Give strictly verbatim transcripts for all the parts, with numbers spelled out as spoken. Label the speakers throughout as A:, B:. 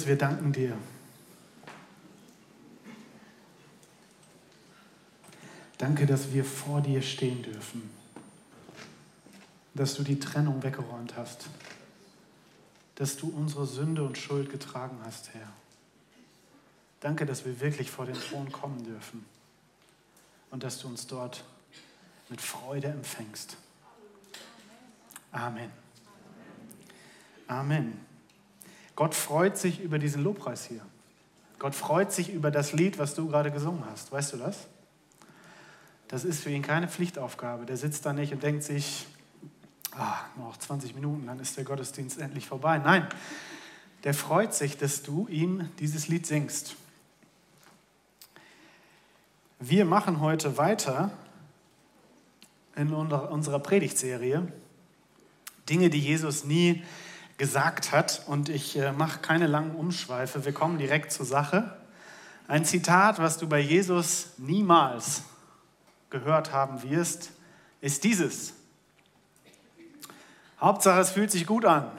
A: wir danken dir. Danke, dass wir vor dir stehen dürfen. Dass du die Trennung weggeräumt hast. Dass du unsere Sünde und Schuld getragen hast, Herr. Danke, dass wir wirklich vor den Thron kommen dürfen. Und dass du uns dort mit Freude empfängst. Amen. Amen. Gott freut sich über diesen Lobpreis hier. Gott freut sich über das Lied, was du gerade gesungen hast. Weißt du das? Das ist für ihn keine Pflichtaufgabe. Der sitzt da nicht und denkt sich, ah, noch zwanzig Minuten, dann ist der Gottesdienst endlich vorbei. Nein, der freut sich, dass du ihm dieses Lied singst. Wir machen heute weiter in unserer Predigtserie Dinge, die Jesus nie gesagt hat. Und ich äh, mache keine langen Umschweife. Wir kommen direkt zur Sache. Ein Zitat, was du bei Jesus niemals gehört haben wirst, ist dieses. Hauptsache, es fühlt sich gut an.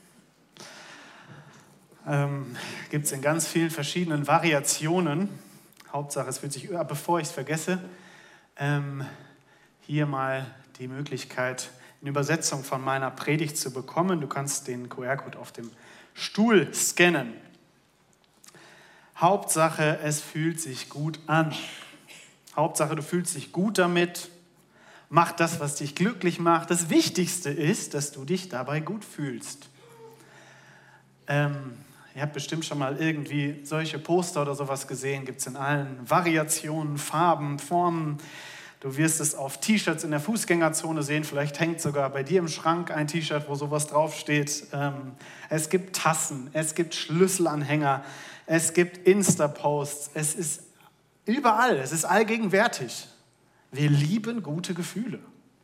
A: Ähm, gibt es in ganz vielen verschiedenen Variationen. Hauptsache, es fühlt sich gut an. Bevor ich es vergesse, ähm, hier mal die Möglichkeit, eine Übersetzung von meiner Predigt zu bekommen. Du kannst den Q R-Code auf dem Stuhl scannen. Hauptsache, es fühlt sich gut an. Hauptsache, du fühlst dich gut damit. Mach das, was dich glücklich macht. Das Wichtigste ist, dass du dich dabei gut fühlst. Ähm, ihr habt bestimmt schon mal irgendwie solche Poster oder sowas gesehen. Gibt es in allen Variationen, Farben, Formen. Du wirst es auf T-Shirts in der Fußgängerzone sehen. Vielleicht hängt sogar bei dir im Schrank ein T-Shirt, wo sowas draufsteht. Ähm, es gibt Tassen, es gibt Schlüsselanhänger, es gibt Insta-Posts. Es ist überall, es ist allgegenwärtig. Wir lieben gute Gefühle.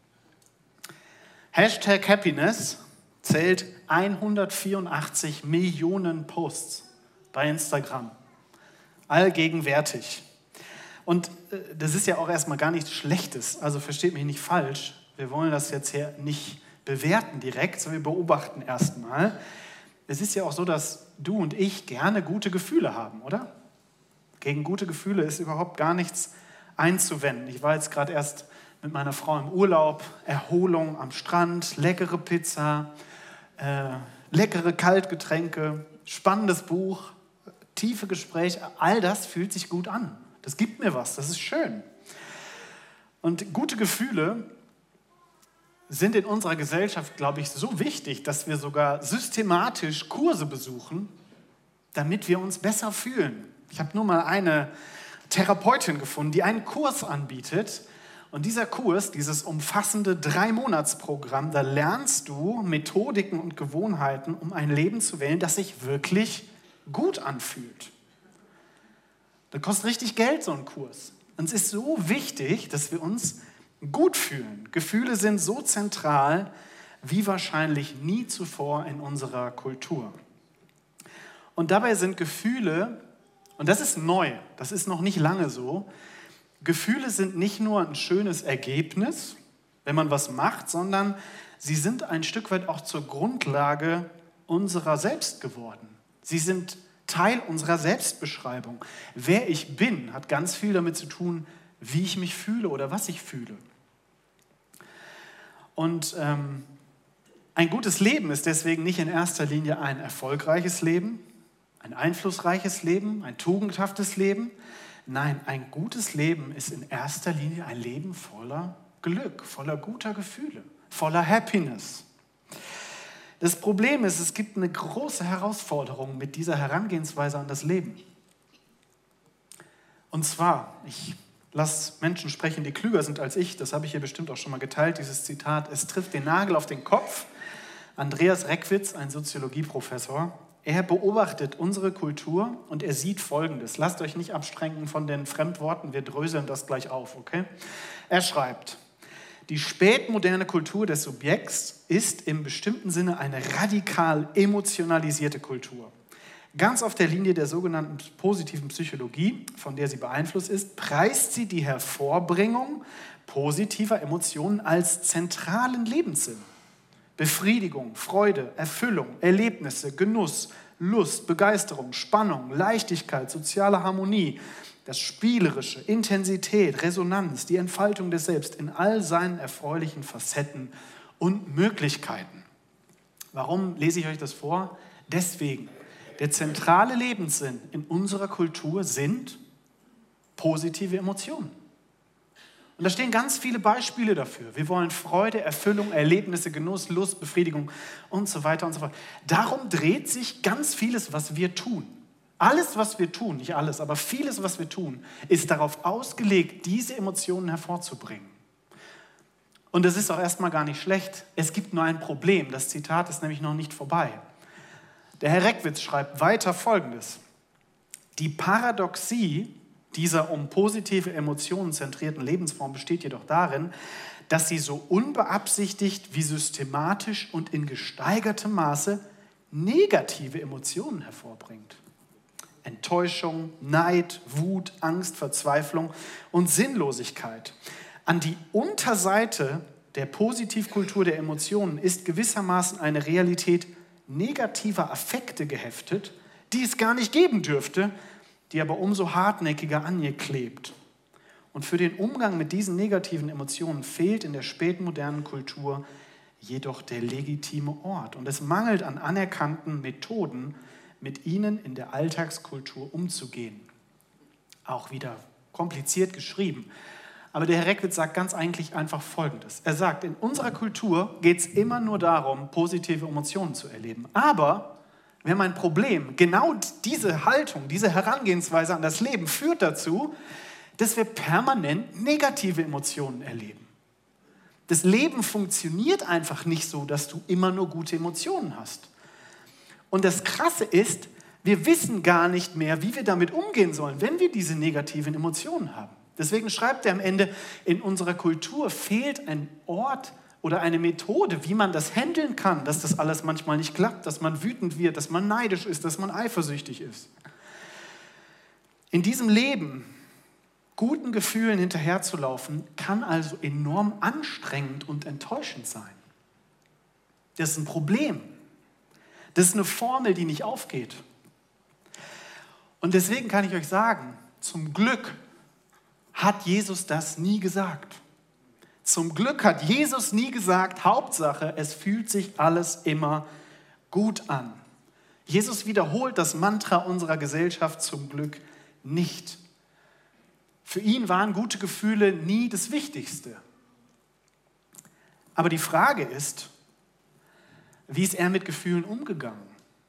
A: Hashtag Happiness zählt hundertvierundachtzig Millionen Posts bei Instagram. Allgegenwärtig. Und das ist ja auch erstmal gar nichts Schlechtes. Also versteht mich nicht falsch. Wir wollen das jetzt hier nicht bewerten direkt, sondern wir beobachten erstmal. Es ist ja auch so, dass du und ich gerne gute Gefühle haben, oder? Gegen gute Gefühle ist überhaupt gar nichts einzuwenden. Ich war jetzt gerade erst mit meiner Frau im Urlaub, Erholung am Strand, leckere Pizza, äh, leckere Kaltgetränke, spannendes Buch, tiefe Gespräche. All das fühlt sich gut an. Das gibt mir was, das ist schön. Und gute Gefühle sind in unserer Gesellschaft, glaube ich, so wichtig, dass wir sogar systematisch Kurse besuchen, damit wir uns besser fühlen. Ich habe nur mal eine Therapeutin gefunden, die einen Kurs anbietet. Und dieser Kurs, dieses umfassende Drei-Monats-Programm, da lernst du Methodiken und Gewohnheiten, um ein Leben zu wählen, das sich wirklich gut anfühlt. Das kostet richtig Geld, so ein Kurs. Und es ist so wichtig, dass wir uns gut fühlen. Gefühle sind so zentral wie wahrscheinlich nie zuvor in unserer Kultur. Und dabei sind Gefühle, und das ist neu, das ist noch nicht lange so, Gefühle sind nicht nur ein schönes Ergebnis, wenn man was macht, sondern sie sind ein Stück weit auch zur Grundlage unserer selbst geworden. Sie sind Teil unserer Selbstbeschreibung. Wer ich bin, hat ganz viel damit zu tun, wie ich mich fühle oder was ich fühle. Und ähm, ein gutes Leben ist deswegen nicht in erster Linie ein erfolgreiches Leben, ein einflussreiches Leben, ein tugendhaftes Leben. Nein, ein gutes Leben ist in erster Linie ein Leben voller Glück, voller guter Gefühle, voller Happiness. Das Problem ist, es gibt eine große Herausforderung mit dieser Herangehensweise an das Leben. Und zwar, ich lasse Menschen sprechen, die klüger sind als ich, das habe ich hier bestimmt auch schon mal geteilt, dieses Zitat, es trifft den Nagel auf den Kopf. Andreas Reckwitz, ein Soziologieprofessor, er beobachtet unsere Kultur und er sieht Folgendes. Lasst euch nicht abstrengen von den Fremdworten, wir dröseln das gleich auf, okay? Er schreibt, die spätmoderne Kultur des Subjekts ist im bestimmten Sinne eine radikal emotionalisierte Kultur. Ganz auf der Linie der sogenannten positiven Psychologie, von der sie beeinflusst ist, preist sie die Hervorbringung positiver Emotionen als zentralen Lebenssinn. Befriedigung, Freude, Erfüllung, Erlebnisse, Genuss, Lust, Begeisterung, Spannung, Leichtigkeit, soziale Harmonie, das Spielerische, Intensität, Resonanz, die Entfaltung des Selbst in all seinen erfreulichen Facetten und Möglichkeiten. Warum lese ich euch das vor? Deswegen, der zentrale Lebenssinn in unserer Kultur sind positive Emotionen. Und da stehen ganz viele Beispiele dafür. Wir wollen Freude, Erfüllung, Erlebnisse, Genuss, Lust, Befriedigung und so weiter und so fort. Darum dreht sich ganz vieles, was wir tun. Alles, was wir tun, nicht alles, aber vieles, was wir tun, ist darauf ausgelegt, diese Emotionen hervorzubringen. Und das ist auch erstmal gar nicht schlecht. Es gibt nur ein Problem. Das Zitat ist nämlich noch nicht vorbei. Der Herr Reckwitz schreibt weiter Folgendes. Die Paradoxie dieser um positive Emotionen zentrierten Lebensform besteht jedoch darin, dass sie so unbeabsichtigt wie systematisch und in gesteigertem Maße negative Emotionen hervorbringt. Enttäuschung, Neid, Wut, Angst, Verzweiflung und Sinnlosigkeit. An die Unterseite der Positivkultur der Emotionen ist gewissermaßen eine Realität negativer Affekte geheftet, die es gar nicht geben dürfte, die aber umso hartnäckiger an ihr klebt. Und für den Umgang mit diesen negativen Emotionen fehlt in der spätmodernen Kultur jedoch der legitime Ort. Und es mangelt an anerkannten Methoden, mit ihnen in der Alltagskultur umzugehen. Auch wieder kompliziert geschrieben. Aber der Herr Reckwitz sagt ganz eigentlich einfach Folgendes. Er sagt, in unserer Kultur geht es immer nur darum, positive Emotionen zu erleben. Aber wir haben ein Problem. Genau diese Haltung, diese Herangehensweise an das Leben führt dazu, dass wir permanent negative Emotionen erleben. Das Leben funktioniert einfach nicht so, dass du immer nur gute Emotionen hast. Und das Krasse ist, wir wissen gar nicht mehr, wie wir damit umgehen sollen, wenn wir diese negativen Emotionen haben. Deswegen schreibt er am Ende, in unserer Kultur fehlt ein Ort oder eine Methode, wie man das handeln kann, dass das alles manchmal nicht klappt, dass man wütend wird, dass man neidisch ist, dass man eifersüchtig ist. In diesem Leben guten Gefühlen hinterherzulaufen, kann also enorm anstrengend und enttäuschend sein. Das ist ein Problem. Das ist eine Formel, die nicht aufgeht. Und deswegen kann ich euch sagen, zum Glück hat Jesus das nie gesagt. Zum Glück hat Jesus nie gesagt, Hauptsache, es fühlt sich alles immer gut an. Jesus wiederholt das Mantra unserer Gesellschaft zum Glück nicht. Für ihn waren gute Gefühle nie das Wichtigste. Aber die Frage ist, wie ist er mit Gefühlen umgegangen?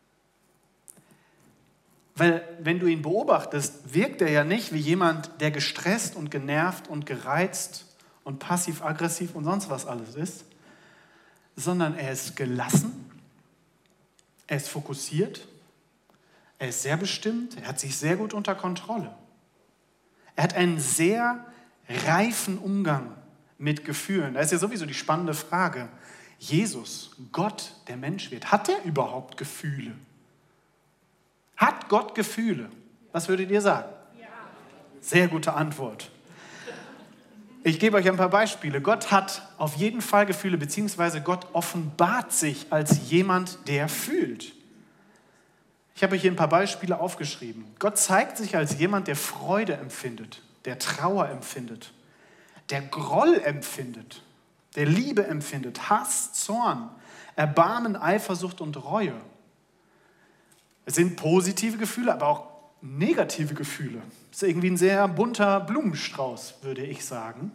A: Weil wenn du ihn beobachtest, wirkt er ja nicht wie jemand, der gestresst und genervt und gereizt und passiv-aggressiv und sonst was alles ist, sondern er ist gelassen, er ist fokussiert, er ist sehr bestimmt, er hat sich sehr gut unter Kontrolle. Er hat einen sehr reifen Umgang mit Gefühlen. Da ist ja sowieso die spannende Frage, Jesus, Gott, der Mensch wird, hat er überhaupt Gefühle? Hat Gott Gefühle? Was würdet ihr sagen? Ja. Sehr gute Antwort. Ich gebe euch ein paar Beispiele. Gott hat auf jeden Fall Gefühle, beziehungsweise Gott offenbart sich als jemand, der fühlt. Ich habe euch hier ein paar Beispiele aufgeschrieben. Gott zeigt sich als jemand, der Freude empfindet, der Trauer empfindet, der Groll empfindet, der Liebe empfindet, Hass, Zorn, Erbarmen, Eifersucht und Reue. Es sind positive Gefühle, aber auch negative Gefühle. Das ist irgendwie ein sehr bunter Blumenstrauß, würde ich sagen.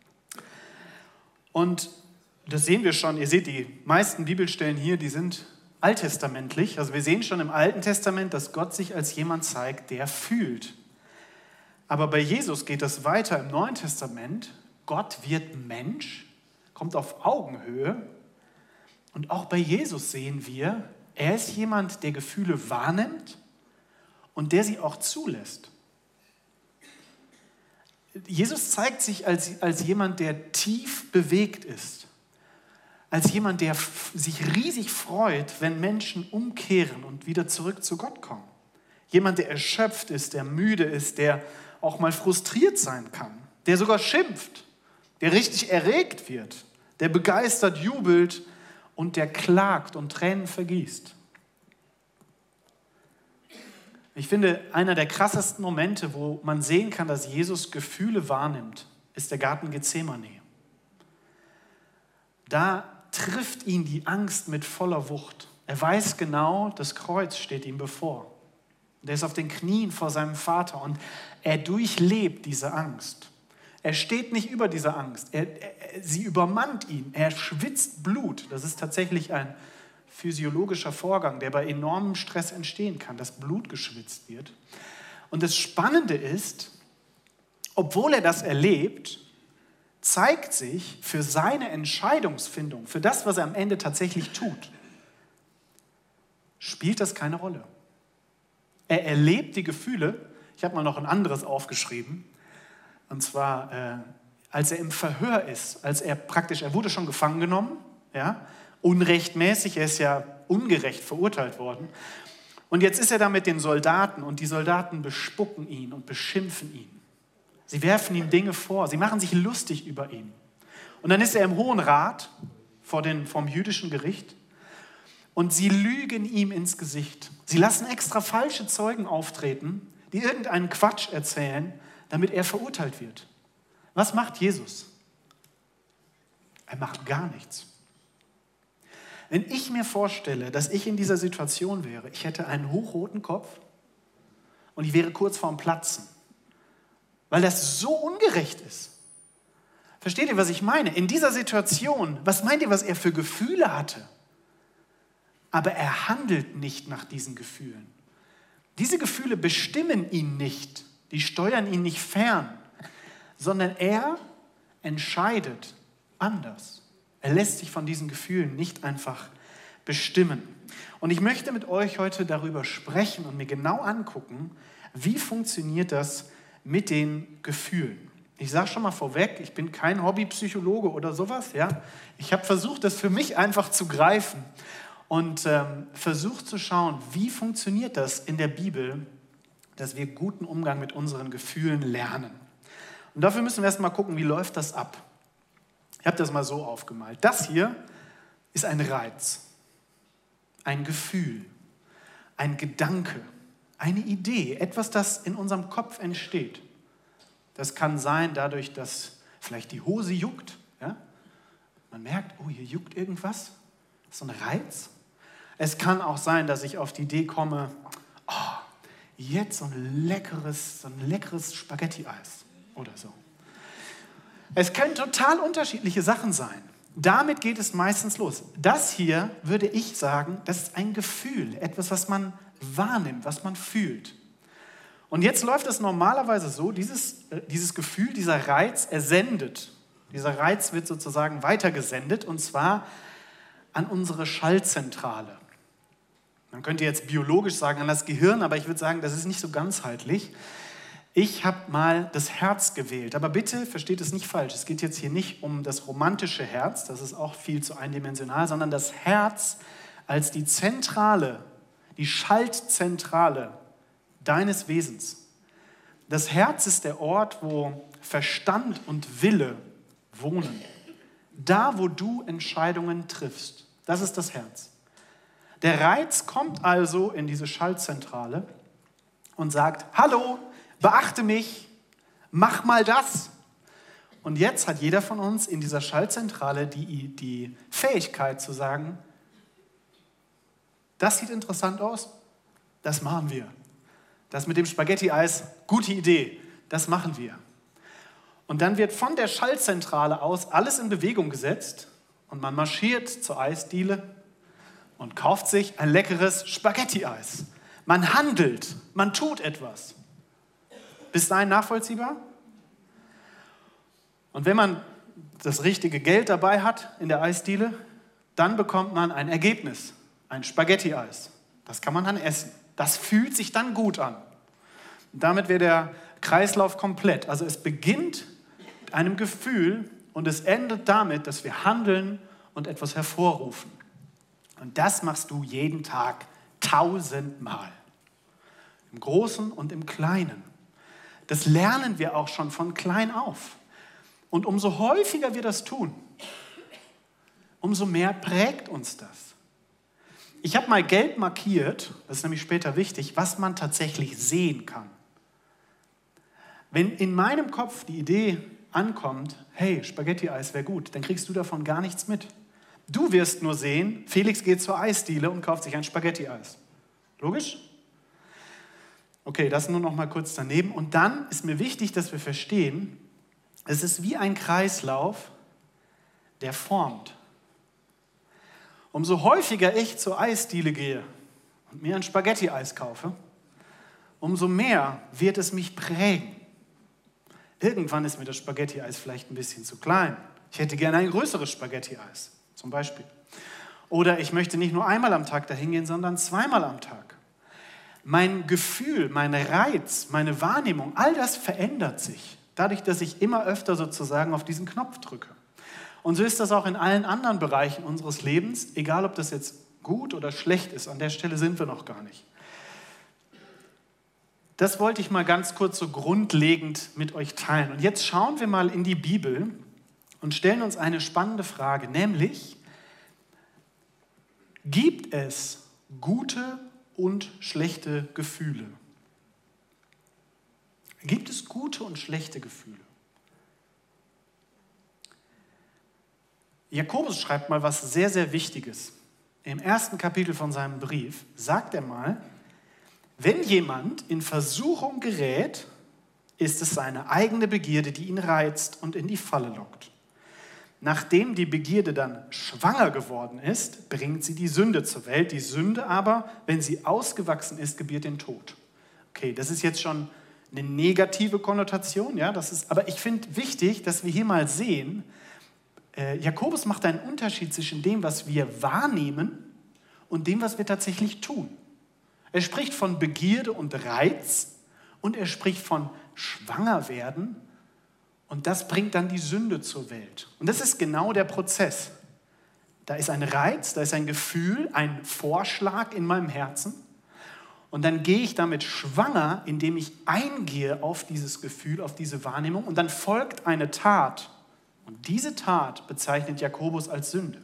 A: Und das sehen wir schon, ihr seht die meisten Bibelstellen hier, die sind alttestamentlich. Also wir sehen schon im Alten Testament, dass Gott sich als jemand zeigt, der fühlt. Aber bei Jesus geht das weiter im Neuen Testament. Gott wird Mensch, kommt auf Augenhöhe. Und auch bei Jesus sehen wir, er ist jemand, der Gefühle wahrnimmt und der sie auch zulässt. Jesus zeigt sich als, als jemand, der tief bewegt ist. Als jemand, der f- sich riesig freut, wenn Menschen umkehren und wieder zurück zu Gott kommen. Jemand, der erschöpft ist, der müde ist, der auch mal frustriert sein kann. Der sogar schimpft, der richtig erregt wird, der begeistert jubelt und der klagt und Tränen vergießt. Ich finde, einer der krassesten Momente, wo man sehen kann, dass Jesus Gefühle wahrnimmt, ist der Garten Gethsemane. Da trifft ihn die Angst mit voller Wucht. Er weiß genau, das Kreuz steht ihm bevor. Er ist auf den Knien vor seinem Vater und er durchlebt diese Angst. Er steht nicht über dieser Angst. Er, er, sie übermannt ihn. Er schwitzt Blut. Das ist tatsächlich ein physiologischer Vorgang, der bei enormem Stress entstehen kann, dass Blut geschwitzt wird. Und das Spannende ist, obwohl er das erlebt, zeigt sich für seine Entscheidungsfindung, für das, was er am Ende tatsächlich tut, spielt das keine Rolle. Er erlebt die Gefühle. Ich habe mal noch ein anderes aufgeschrieben. Und zwar, äh, als er im Verhör ist, als er praktisch, er wurde schon gefangen genommen, ja, unrechtmäßig, er ist ja ungerecht verurteilt worden. Und jetzt ist er da mit den Soldaten und die Soldaten bespucken ihn und beschimpfen ihn. Sie werfen ihm Dinge vor, sie machen sich lustig über ihn. Und dann ist er im Hohen Rat vor den, vom jüdischen Gericht und sie lügen ihm ins Gesicht. Sie lassen extra falsche Zeugen auftreten, die irgendeinen Quatsch erzählen, damit er verurteilt wird. Was macht Jesus? Er macht gar nichts. Wenn ich mir vorstelle, dass ich in dieser Situation wäre, ich hätte einen hochroten Kopf und ich wäre kurz vorm Platzen, weil das so ungerecht ist. Versteht ihr, was ich meine? In dieser Situation, was meint ihr, was er für Gefühle hatte? Aber er handelt nicht nach diesen Gefühlen. Diese Gefühle bestimmen ihn nicht, die steuern ihn nicht fern, sondern er entscheidet anders. Er lässt sich von diesen Gefühlen nicht einfach bestimmen. Und ich möchte mit euch heute darüber sprechen und mir genau angucken, wie funktioniert das mit den Gefühlen. Ich sage schon mal vorweg, ich bin kein Hobbypsychologe oder sowas. Ja? Ich habe versucht, das für mich einfach zu greifen und ähm, versucht zu schauen, wie funktioniert das in der Bibel, dass wir guten Umgang mit unseren Gefühlen lernen. Und dafür müssen wir erst mal gucken, wie läuft das ab. Ich habe das mal so aufgemalt. Das hier ist ein Reiz, ein Gefühl, ein Gedanke, eine Idee, etwas, das in unserem Kopf entsteht. Das kann sein dadurch, dass vielleicht die Hose juckt. Ja? Man merkt, oh, hier juckt irgendwas. Das ist so ein Reiz. Es kann auch sein, dass ich auf die Idee komme, oh, jetzt so ein leckeres, so ein leckeres Spaghetti-Eis oder so. Es können total unterschiedliche Sachen sein. Damit geht es meistens los. Das hier, würde ich sagen, das ist ein Gefühl, etwas, was man wahrnimmt, was man fühlt. Und jetzt läuft es normalerweise so, dieses, dieses Gefühl, dieser Reiz, er sendet. Dieser Reiz wird sozusagen weitergesendet und zwar an unsere Schaltzentrale. Man könnte jetzt biologisch sagen, an das Gehirn, aber ich würde sagen, das ist nicht so ganzheitlich. Ich habe mal das Herz gewählt, aber bitte versteht es nicht falsch. Es geht jetzt hier nicht um das romantische Herz, das ist auch viel zu eindimensional, sondern das Herz als die Zentrale, die Schaltzentrale deines Wesens. Das Herz ist der Ort, wo Verstand und Wille wohnen. Da, wo du Entscheidungen triffst. Das ist das Herz. Der Reiz kommt also in diese Schaltzentrale und sagt, hallo, beachte mich, mach mal das. Und jetzt hat jeder von uns in dieser Schaltzentrale die, die Fähigkeit zu sagen, das sieht interessant aus, das machen wir. Das mit dem Spaghetti-Eis, gute Idee, das machen wir. Und dann wird von der Schaltzentrale aus alles in Bewegung gesetzt und man marschiert zur Eisdiele und kauft sich ein leckeres Spaghetti-Eis. Man handelt, man tut etwas. Bis dahin nachvollziehbar? Und wenn man das richtige Geld dabei hat in der Eisdiele, dann bekommt man ein Ergebnis, ein Spaghetti-Eis. Das kann man dann essen. Das fühlt sich dann gut an. Und damit wäre der Kreislauf komplett. Also es beginnt mit einem Gefühl und es endet damit, dass wir handeln und etwas hervorrufen. Und das machst du jeden Tag tausendmal. Im Großen und im Kleinen. Das lernen wir auch schon von klein auf. Und umso häufiger wir das tun, umso mehr prägt uns das. Ich habe mal gelb markiert, das ist nämlich später wichtig, was man tatsächlich sehen kann. Wenn in meinem Kopf die Idee ankommt, hey, Spaghetti-Eis wäre gut, dann kriegst du davon gar nichts mit. Du wirst nur sehen, Felix geht zur Eisdiele und kauft sich ein Spaghetti-Eis. Logisch? Okay, das nur noch mal kurz daneben. Und dann ist mir wichtig, dass wir verstehen, es ist wie ein Kreislauf, der formt. Umso häufiger ich zur Eisdiele gehe und mir ein Spaghetti-Eis kaufe, umso mehr wird es mich prägen. Irgendwann ist mir das Spaghetti-Eis vielleicht ein bisschen zu klein. Ich hätte gerne ein größeres Spaghetti-Eis, zum Beispiel. Oder ich möchte nicht nur einmal am Tag dahin gehen, sondern zweimal am Tag. Mein Gefühl, mein Reiz, meine Wahrnehmung, all das verändert sich, dadurch, dass ich immer öfter sozusagen auf diesen Knopf drücke. Und so ist das auch in allen anderen Bereichen unseres Lebens, egal ob das jetzt gut oder schlecht ist, an der Stelle sind wir noch gar nicht. Das wollte ich mal ganz kurz so grundlegend mit euch teilen. Und jetzt schauen wir mal in die Bibel und stellen uns eine spannende Frage, nämlich, gibt es gute und schlechte Gefühle? Gibt es gute und schlechte Gefühle? Jakobus schreibt mal was sehr, sehr Wichtiges. Im ersten Kapitel von seinem Brief sagt er mal, wenn jemand in Versuchung gerät, ist es seine eigene Begierde, die ihn reizt und in die Falle lockt. Nachdem die Begierde dann schwanger geworden ist, bringt sie die Sünde zur Welt. Die Sünde aber, wenn sie ausgewachsen ist, gebiert den Tod. Okay, das ist jetzt schon eine negative Konnotation, ja, das ist, aber ich finde wichtig, dass wir hier mal sehen, äh, Jakobus macht einen Unterschied zwischen dem, was wir wahrnehmen und dem, was wir tatsächlich tun. Er spricht von Begierde und Reiz und er spricht von Schwangerwerden und das bringt dann die Sünde zur Welt. Und das ist genau der Prozess. Da ist ein Reiz, da ist ein Gefühl, ein Vorschlag in meinem Herzen und dann gehe ich damit schwanger, indem ich eingehe auf dieses Gefühl, auf diese Wahrnehmung und dann folgt eine Tat und diese Tat bezeichnet Jakobus als Sünde.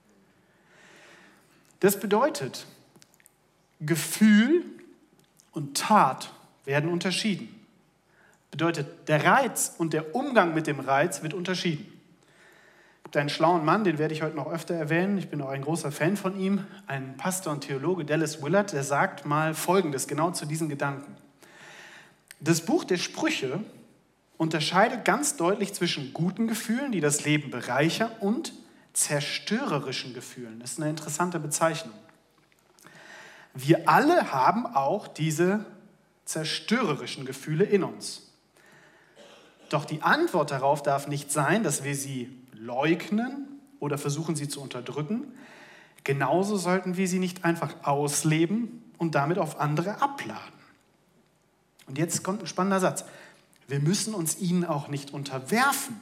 A: Das bedeutet, Gefühl und Tat werden unterschieden. Bedeutet, der Reiz und der Umgang mit dem Reiz wird unterschieden. Es gibt einen schlauen Mann, den werde ich heute noch öfter erwähnen, ich bin auch ein großer Fan von ihm, ein Pastor und Theologe, Dallas Willard, der sagt mal Folgendes, genau zu diesen Gedanken. Das Buch der Sprüche unterscheidet ganz deutlich zwischen guten Gefühlen, die das Leben bereichern, und zerstörerischen Gefühlen. Das ist eine interessante Bezeichnung. Wir alle haben auch diese zerstörerischen Gefühle in uns. Doch die Antwort darauf darf nicht sein, dass wir sie leugnen oder versuchen, sie zu unterdrücken. Genauso sollten wir sie nicht einfach ausleben und damit auf andere abladen. Und jetzt kommt ein spannender Satz. Wir müssen uns ihnen auch nicht unterwerfen.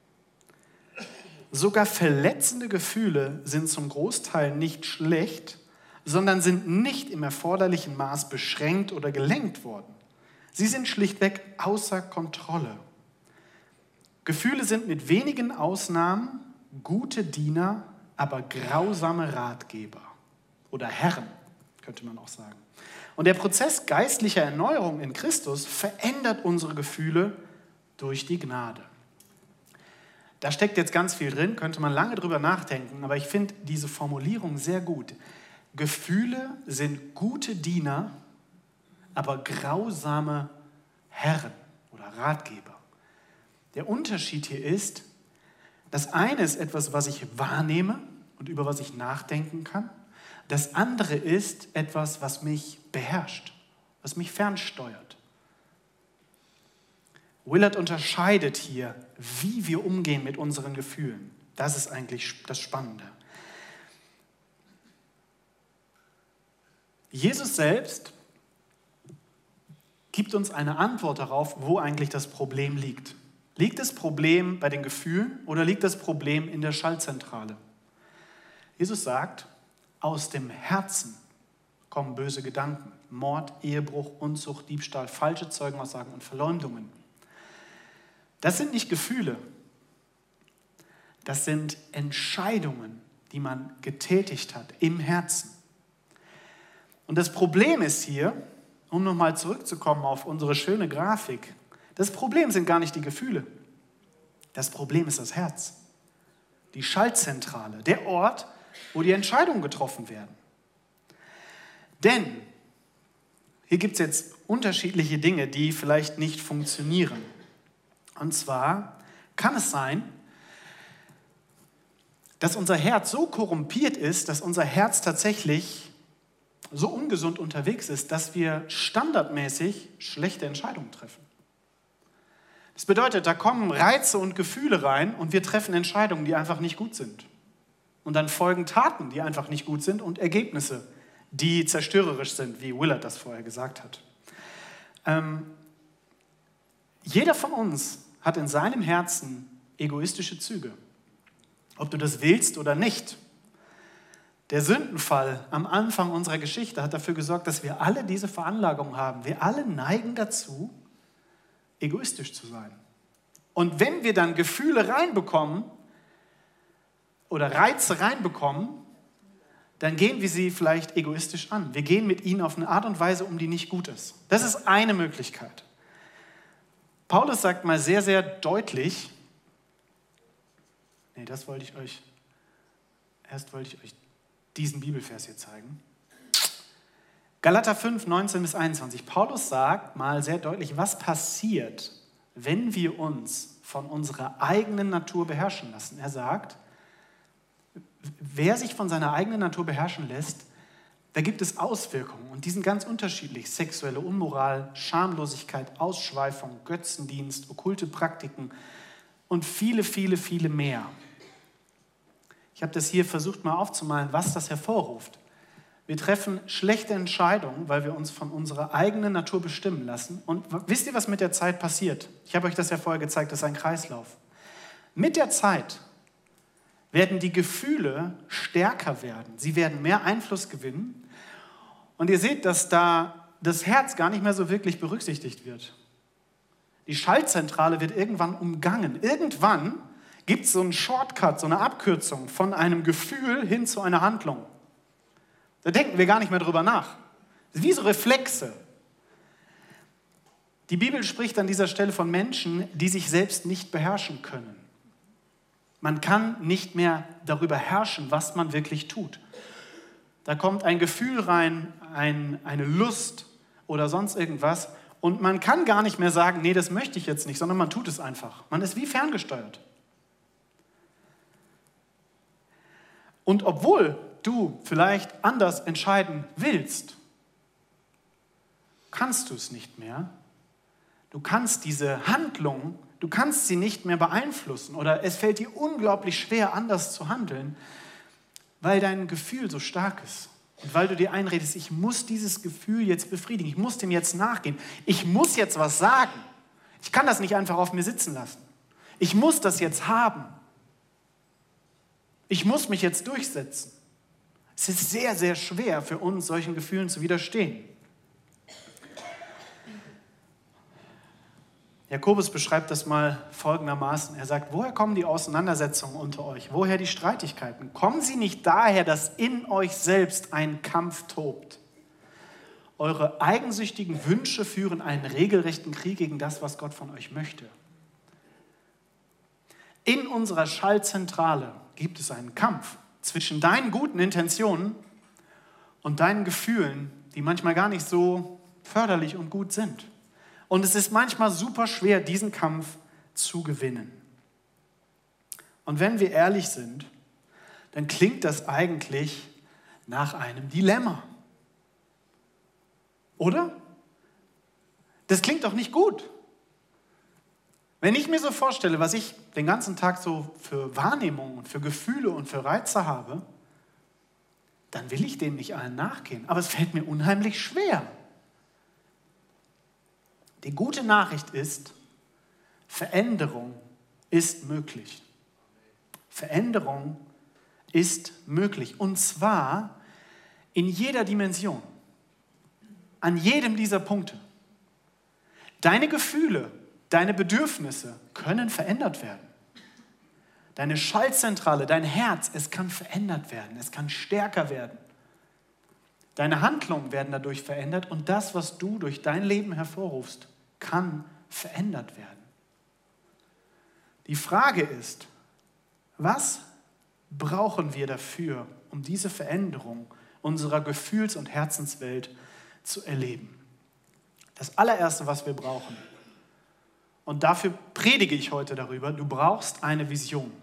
A: Sogar verletzende Gefühle sind zum Großteil nicht schlecht, sondern sind nicht im erforderlichen Maß beschränkt oder gelenkt worden. Sie sind schlichtweg außer Kontrolle. Gefühle sind mit wenigen Ausnahmen gute Diener, aber grausame Ratgeber oder Herren, könnte man auch sagen. Und der Prozess geistlicher Erneuerung in Christus verändert unsere Gefühle durch die Gnade. Da steckt jetzt ganz viel drin, könnte man lange drüber nachdenken, aber ich finde diese Formulierung sehr gut. Gefühle sind gute Diener, aber grausame Herren oder Ratgeber. Der Unterschied hier ist, das eine ist etwas, was ich wahrnehme und über was ich nachdenken kann. Das andere ist etwas, was mich beherrscht, was mich fernsteuert. Willard unterscheidet hier, wie wir umgehen mit unseren Gefühlen. Das ist eigentlich das Spannende. Jesus selbst gibt uns eine Antwort darauf, wo eigentlich das Problem liegt. Liegt das Problem bei den Gefühlen oder liegt das Problem in der Schaltzentrale? Jesus sagt, aus dem Herzen kommen böse Gedanken, Mord, Ehebruch, Unzucht, Diebstahl, falsche Zeugenaussagen und Verleumdungen. Das sind nicht Gefühle, das sind Entscheidungen, die man getätigt hat im Herzen. Und das Problem ist hier, um nochmal zurückzukommen auf unsere schöne Grafik, das Problem sind gar nicht die Gefühle. Das Problem ist das Herz. Die Schaltzentrale, der Ort, wo die Entscheidungen getroffen werden. Denn hier gibt es jetzt unterschiedliche Dinge, die vielleicht nicht funktionieren. Und zwar kann es sein, dass unser Herz so korrumpiert ist, dass unser Herz tatsächlich so ungesund unterwegs ist, dass wir standardmäßig schlechte Entscheidungen treffen. Das bedeutet, da kommen Reize und Gefühle rein und wir treffen Entscheidungen, die einfach nicht gut sind. Und dann folgen Taten, die einfach nicht gut sind und Ergebnisse, die zerstörerisch sind, wie Willard das vorher gesagt hat. Ähm, jeder von uns hat in seinem Herzen egoistische Züge. Ob du das willst oder nicht. Der Sündenfall am Anfang unserer Geschichte hat dafür gesorgt, dass wir alle diese Veranlagung haben. Wir alle neigen dazu, egoistisch zu sein. Und wenn wir dann Gefühle reinbekommen oder Reize reinbekommen, dann gehen wir sie vielleicht egoistisch an. Wir gehen mit ihnen auf eine Art und Weise um, die nicht gut ist. Das ist eine Möglichkeit. Paulus sagt mal sehr, sehr deutlich, nee, das wollte ich euch, erst wollte ich euch diesen Bibelvers hier zeigen. Galater fünf, neunzehn bis einundzwanzig. Paulus sagt mal sehr deutlich, was passiert, wenn wir uns von unserer eigenen Natur beherrschen lassen. Er sagt, wer sich von seiner eigenen Natur beherrschen lässt, da gibt es Auswirkungen und die sind ganz unterschiedlich. Sexuelle Unmoral, Schamlosigkeit, Ausschweifung, Götzendienst, okkulte Praktiken und viele, viele, viele mehr. Ich habe das hier versucht mal aufzumalen, was das hervorruft. Wir treffen schlechte Entscheidungen, weil wir uns von unserer eigenen Natur bestimmen lassen. Und wisst ihr, was mit der Zeit passiert? Ich habe euch das ja vorher gezeigt, das ist ein Kreislauf. Mit der Zeit werden die Gefühle stärker werden. Sie werden mehr Einfluss gewinnen. Und ihr seht, dass da das Herz gar nicht mehr so wirklich berücksichtigt wird. Die Schaltzentrale wird irgendwann umgangen. Irgendwann gibt es so einen Shortcut, so eine Abkürzung von einem Gefühl hin zu einer Handlung. Da denken wir gar nicht mehr drüber nach. Das ist wie so Reflexe. Die Bibel spricht an dieser Stelle von Menschen, die sich selbst nicht beherrschen können. Man kann nicht mehr darüber herrschen, was man wirklich tut. Da kommt ein Gefühl rein, ein, eine Lust oder sonst irgendwas und man kann gar nicht mehr sagen, nee, das möchte ich jetzt nicht, sondern man tut es einfach. Man ist wie ferngesteuert. Und obwohl du vielleicht anders entscheiden willst, kannst du es nicht mehr. Du kannst diese Handlung, du kannst sie nicht mehr beeinflussen oder es fällt dir unglaublich schwer, anders zu handeln, weil dein Gefühl so stark ist und weil du dir einredest, ich muss dieses Gefühl jetzt befriedigen, ich muss dem jetzt nachgehen, ich muss jetzt was sagen. Ich kann das nicht einfach auf mir sitzen lassen. Ich muss das jetzt haben. Ich muss mich jetzt durchsetzen. Es ist sehr, sehr schwer für uns, solchen Gefühlen zu widerstehen. Jakobus beschreibt das mal folgendermaßen. Er sagt, woher kommen die Auseinandersetzungen unter euch? Woher die Streitigkeiten? Kommen sie nicht daher, dass in euch selbst ein Kampf tobt? Eure eigensüchtigen Wünsche führen einen regelrechten Krieg gegen das, was Gott von euch möchte. In unserer Schaltzentrale gibt es einen Kampf zwischen deinen guten Intentionen und deinen Gefühlen, die manchmal gar nicht so förderlich und gut sind. Und es ist manchmal super schwer, diesen Kampf zu gewinnen. Und wenn wir ehrlich sind, dann klingt das eigentlich nach einem Dilemma. Oder? Das klingt doch nicht gut. Wenn ich mir so vorstelle, was ich den ganzen Tag so für Wahrnehmungen und für Gefühle und für Reize habe, dann will ich denen nicht allen nachgehen. Aber es fällt mir unheimlich schwer. Die gute Nachricht ist, Veränderung ist möglich. Veränderung ist möglich. Und zwar in jeder Dimension. An jedem dieser Punkte. Deine Gefühle, deine Bedürfnisse können verändert werden. Deine Schaltzentrale, dein Herz, es kann verändert werden. Es kann stärker werden. Deine Handlungen werden dadurch verändert und das, was du durch dein Leben hervorrufst, kann verändert werden. Die Frage ist, was brauchen wir dafür, um diese Veränderung unserer Gefühls- und Herzenswelt zu erleben? Das allererste, was wir brauchen, und dafür predige ich heute darüber, du brauchst eine Vision.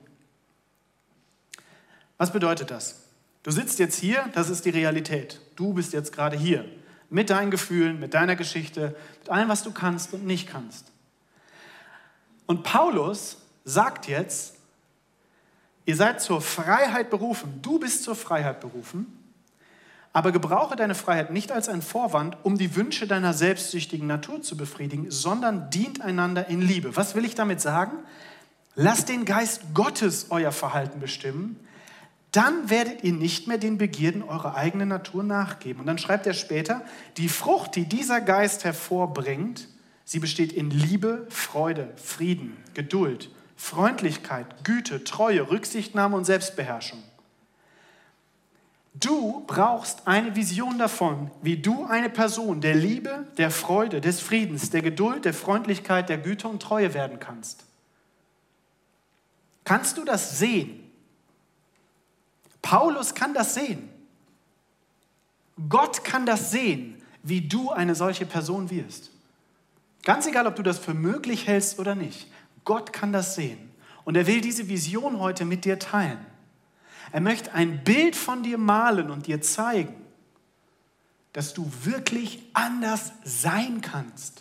A: Was bedeutet das? Du sitzt jetzt hier, das ist die Realität. Du bist jetzt gerade hier, mit deinen Gefühlen, mit deiner Geschichte, mit allem, was du kannst und nicht kannst. Und Paulus sagt jetzt, ihr seid zur Freiheit berufen, du bist zur Freiheit berufen, aber gebrauche deine Freiheit nicht als einen Vorwand, um die Wünsche deiner selbstsüchtigen Natur zu befriedigen, sondern dient einander in Liebe. Was will ich damit sagen? Lasst den Geist Gottes euer Verhalten bestimmen, dann werdet ihr nicht mehr den Begierden eurer eigenen Natur nachgeben. Und dann schreibt er später, die Frucht, die dieser Geist hervorbringt, sie besteht in Liebe, Freude, Frieden, Geduld, Freundlichkeit, Güte, Treue, Rücksichtnahme und Selbstbeherrschung. Du brauchst eine Vision davon, wie du eine Person der Liebe, der Freude, des Friedens, der Geduld, der Freundlichkeit, der Güte und Treue werden kannst. Kannst du das sehen? Paulus kann das sehen. Gott kann das sehen, wie du eine solche Person wirst. Ganz egal, ob du das für möglich hältst oder nicht. Gott kann das sehen. Und er will diese Vision heute mit dir teilen. Er möchte ein Bild von dir malen und dir zeigen, dass du wirklich anders sein kannst.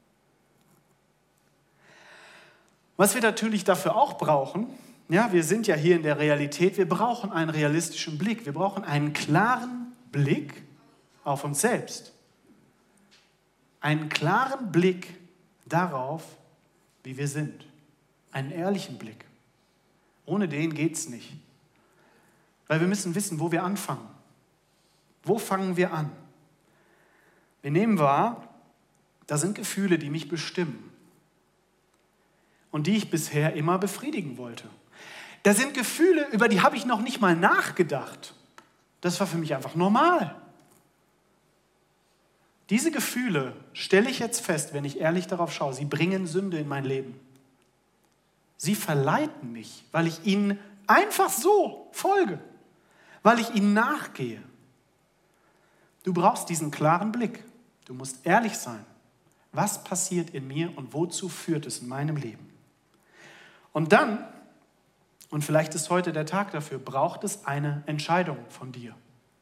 A: Was wir natürlich dafür auch brauchen, ja, wir sind ja hier in der Realität, wir brauchen einen realistischen Blick, wir brauchen einen klaren Blick auf uns selbst. Einen klaren Blick darauf, wie wir sind. Einen ehrlichen Blick. Ohne den geht es nicht. Weil wir müssen wissen, wo wir anfangen. Wo fangen wir an? Wir nehmen wahr, da sind Gefühle, die mich bestimmen und die ich bisher immer befriedigen wollte. Da sind Gefühle, über die habe ich noch nicht mal nachgedacht. Das war für mich einfach normal. Diese Gefühle stelle ich jetzt fest, wenn ich ehrlich darauf schaue, sie bringen Sünde in mein Leben. Sie verleiten mich, weil ich ihnen einfach so folge, weil ich ihnen nachgehe. Du brauchst diesen klaren Blick. Du musst ehrlich sein. Was passiert in mir und wozu führt es in meinem Leben? Und dann, und vielleicht ist heute der Tag dafür, braucht es eine Entscheidung von dir.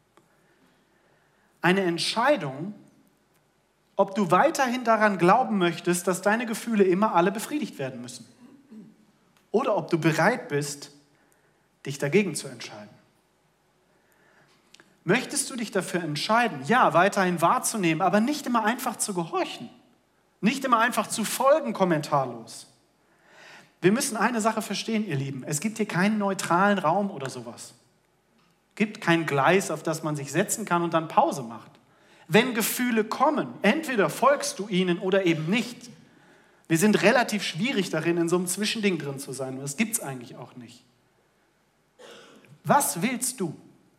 A: Eine Entscheidung, ob du weiterhin daran glauben möchtest, dass deine Gefühle immer alle befriedigt werden müssen. Oder ob du bereit bist, dich dagegen zu entscheiden. Möchtest du dich dafür entscheiden, ja, weiterhin wahrzunehmen, aber nicht immer einfach zu gehorchen, nicht immer einfach zu folgen, kommentarlos. Wir müssen eine Sache verstehen, ihr Lieben, es gibt hier keinen neutralen Raum oder sowas. Es gibt kein Gleis, auf das man sich setzen kann und dann Pause macht. Wenn Gefühle kommen, entweder folgst du ihnen oder eben nicht. Wir sind relativ schwierig darin, in so einem Zwischending drin zu sein. Und das gibt es eigentlich auch nicht. Was willst du?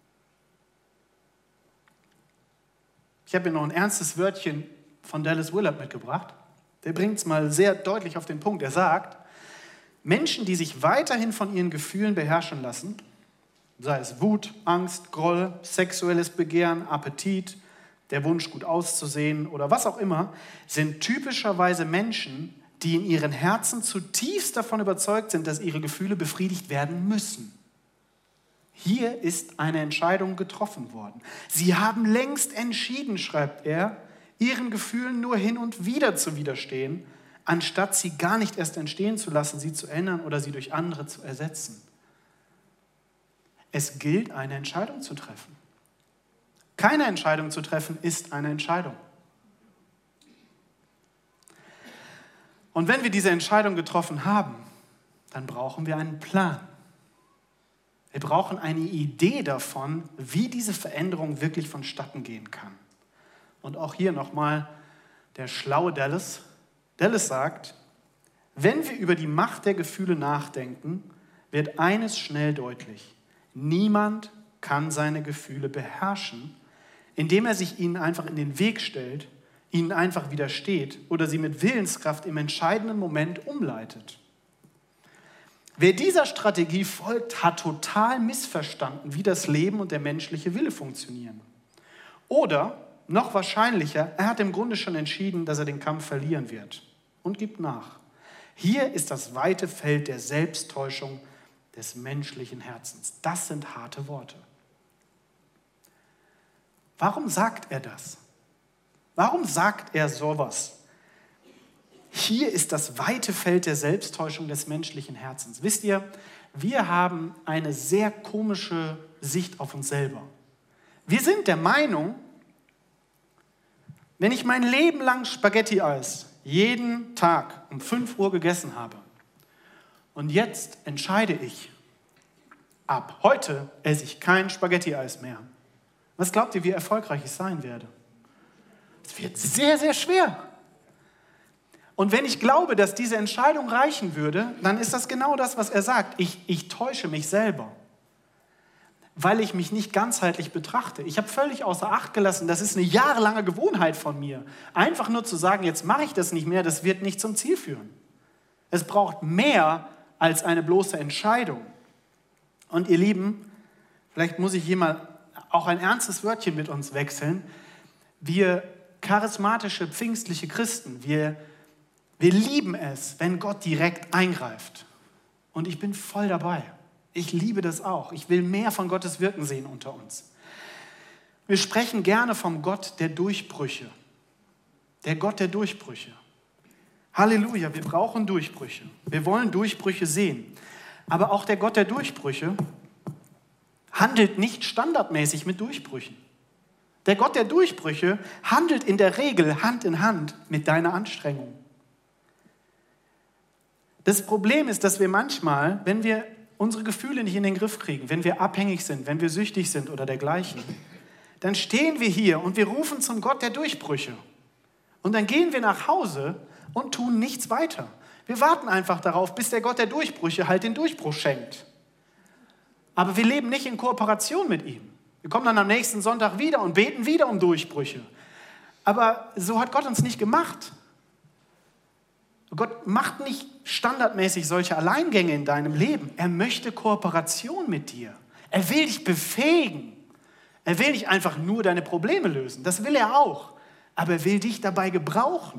A: Ich habe hier noch ein ernstes Wörtchen von Dallas Willard mitgebracht. Der bringt es mal sehr deutlich auf den Punkt. Er sagt, Menschen, die sich weiterhin von ihren Gefühlen beherrschen lassen, sei es Wut, Angst, Groll, sexuelles Begehren, Appetit, der Wunsch, gut auszusehen oder was auch immer, sind typischerweise Menschen, die in ihren Herzen zutiefst davon überzeugt sind, dass ihre Gefühle befriedigt werden müssen. Hier ist eine Entscheidung getroffen worden. Sie haben längst entschieden, schreibt er, ihren Gefühlen nur hin und wieder zu widerstehen, anstatt sie gar nicht erst entstehen zu lassen, sie zu ändern oder sie durch andere zu ersetzen. Es gilt, eine Entscheidung zu treffen. Keine Entscheidung zu treffen ist eine Entscheidung. Und wenn wir diese Entscheidung getroffen haben, dann brauchen wir einen Plan. Wir brauchen eine Idee davon, wie diese Veränderung wirklich vonstatten gehen kann. Und auch hier nochmal der schlaue Dallas. Dallas sagt, wenn wir über die Macht der Gefühle nachdenken, wird eines schnell deutlich. Niemand kann seine Gefühle beherrschen, indem er sich ihnen einfach in den Weg stellt, ihnen einfach widersteht oder sie mit Willenskraft im entscheidenden Moment umleitet. Wer dieser Strategie folgt, hat total missverstanden, wie das Leben und der menschliche Wille funktionieren. Oder, noch wahrscheinlicher, er hat im Grunde schon entschieden, dass er den Kampf verlieren wird und gibt nach. Hier ist das weite Feld der Selbsttäuschung des menschlichen Herzens. Das sind harte Worte. Warum sagt er das? Warum sagt er sowas? Hier ist das weite Feld der Selbsttäuschung des menschlichen Herzens. Wisst ihr, wir haben eine sehr komische Sicht auf uns selber. Wir sind der Meinung, wenn ich mein Leben lang Spaghetti-Eis jeden Tag um fünf Uhr gegessen habe und jetzt entscheide ich, ab heute esse ich kein Spaghetti-Eis mehr. Was glaubt ihr, wie erfolgreich ich sein werde? Es wird sehr, sehr schwer. Und wenn ich glaube, dass diese Entscheidung reichen würde, dann ist das genau das, was er sagt. Ich, ich täusche mich selber, weil ich mich nicht ganzheitlich betrachte. Ich habe völlig außer Acht gelassen, das ist eine jahrelange Gewohnheit von mir. Einfach nur zu sagen, jetzt mache ich das nicht mehr, das wird nicht zum Ziel führen. Es braucht mehr als eine bloße Entscheidung. Und ihr Lieben, vielleicht muss ich hier mal auch ein ernstes Wörtchen mit uns wechseln. Wir charismatische, pfingstliche Christen, wir, wir lieben es, wenn Gott direkt eingreift. Und ich bin voll dabei. Ich liebe das auch. Ich will mehr von Gottes Wirken sehen unter uns. Wir sprechen gerne vom Gott der Durchbrüche. Der Gott der Durchbrüche. Halleluja, wir brauchen Durchbrüche. Wir wollen Durchbrüche sehen. Aber auch der Gott der Durchbrüche handelt nicht standardmäßig mit Durchbrüchen. Der Gott der Durchbrüche handelt in der Regel Hand in Hand mit deiner Anstrengung. Das Problem ist, dass wir manchmal, wenn wir unsere Gefühle nicht in den Griff kriegen, wenn wir abhängig sind, wenn wir süchtig sind oder dergleichen, dann stehen wir hier und wir rufen zum Gott der Durchbrüche. Und dann gehen wir nach Hause und tun nichts weiter. Wir warten einfach darauf, bis der Gott der Durchbrüche halt den Durchbruch schenkt. Aber wir leben nicht in Kooperation mit ihm. Wir kommen dann am nächsten Sonntag wieder und beten wieder um Durchbrüche. Aber so hat Gott uns nicht gemacht. Gott macht nicht standardmäßig solche Alleingänge in deinem Leben. Er möchte Kooperation mit dir. Er will dich befähigen. Er will nicht einfach nur deine Probleme lösen. Das will er auch. Aber er will dich dabei gebrauchen.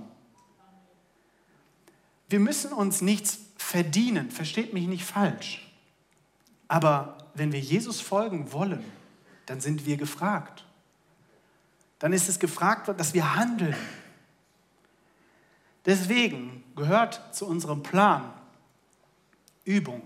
A: Wir müssen uns nichts verdienen. Versteht mich nicht falsch. Aber wenn wir Jesus folgen wollen, dann sind wir gefragt. Dann ist es gefragt, dass wir handeln. Deswegen gehört zu unserem Plan Übung.